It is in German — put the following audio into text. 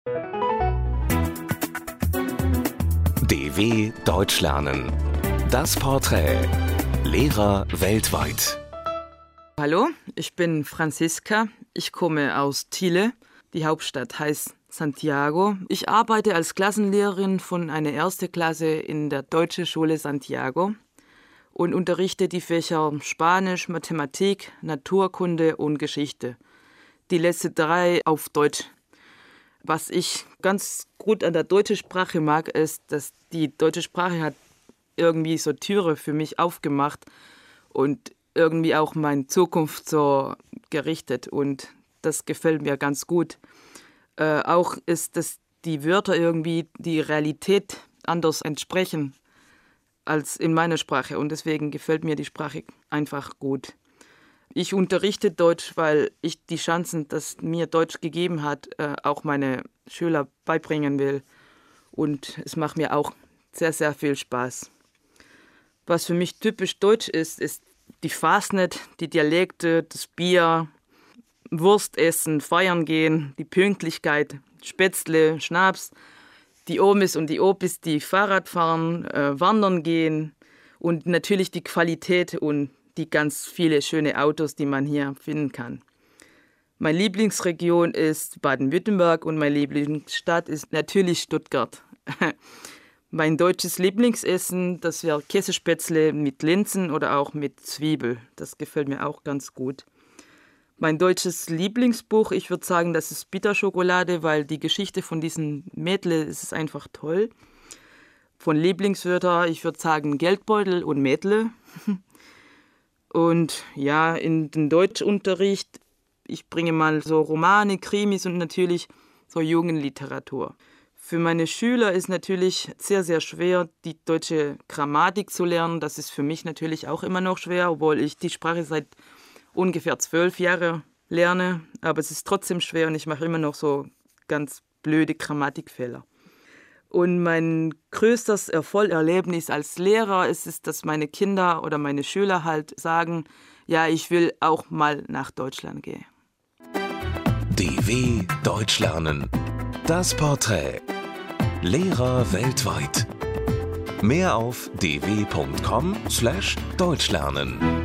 DW Deutsch lernen. Das Porträt. Lehrer weltweit. Hallo, ich bin Franziska. Ich komme aus Chile. Die Hauptstadt heißt Santiago. Ich arbeite als Klassenlehrerin von einer ersten Klasse in der Deutschen Schule Santiago und unterrichte die Fächer Spanisch, Mathematik, Naturkunde und Geschichte. Die letzten 3 auf Deutsch. Was ich ganz gut an der deutschen Sprache mag, ist, dass die deutsche Sprache hat irgendwie so Türe für mich aufgemacht und irgendwie auch meine Zukunft so gerichtet. Und das gefällt mir ganz gut. Auch ist, dass die Wörter irgendwie die Realität anders entsprechen als in meiner Sprache. Und deswegen gefällt mir die Sprache einfach gut. Ich unterrichte Deutsch, weil ich die Chancen, das mir Deutsch gegeben hat, auch meine Schüler beibringen will. Und es macht mir auch sehr, sehr viel Spaß. Was für mich typisch deutsch ist die Fasnet, die Dialekte, das Bier, Wurst essen, feiern gehen, die Pünktlichkeit, Spätzle, Schnaps, die Omis und die Opis, die Fahrrad fahren, wandern gehen und natürlich die Qualität und die ganz viele schöne Autos, die man hier finden kann. Meine Lieblingsregion ist Baden-Württemberg und meine Lieblingsstadt ist natürlich Stuttgart. Mein deutsches Lieblingsessen, das wäre Käsespätzle mit Linsen oder auch mit Zwiebel. Das gefällt mir auch ganz gut. Mein deutsches Lieblingsbuch, ich würde sagen, das ist Bitterschokolade, weil die Geschichte von diesen Mädle ist einfach toll. Von Lieblingswörter, ich würde sagen Geldbeutel und Mädle. Und ja, in den Deutschunterricht, ich bringe mal so Romane, Krimis und natürlich so Jugendliteratur. Für meine Schüler ist natürlich sehr, sehr schwer, die deutsche Grammatik zu lernen. Das ist für mich natürlich auch immer noch schwer, obwohl ich die Sprache seit ungefähr 12 Jahren lerne. Aber es ist trotzdem schwer und ich mache immer noch so ganz blöde Grammatikfehler. Und mein größtes Erfolgserlebnis als Lehrer ist es, dass meine Kinder oder meine Schüler halt sagen, ja, ich will auch mal nach Deutschland gehen. DW Deutsch lernen. Das Porträt. Lehrer weltweit. Mehr auf dw.com/deutschlernen.